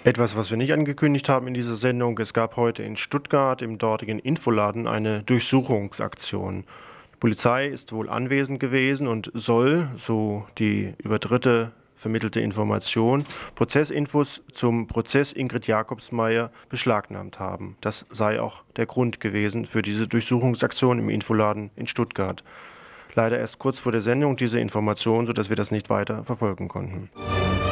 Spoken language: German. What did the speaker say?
Etwas, was wir nicht angekündigt haben in dieser Sendung: Es gab heute in Stuttgart im dortigen Infoladen eine Durchsuchungsaktion. Die Polizei ist wohl anwesend gewesen und soll, so die über Dritte vermittelte Information, Prozessinfos zum Prozess Ingrid Jacobsmeyer beschlagnahmt haben. Das sei auch der Grund gewesen für diese Durchsuchungsaktion im Infoladen in Stuttgart. Leider erst kurz vor der Sendung diese Information, sodass wir das nicht weiter verfolgen konnten.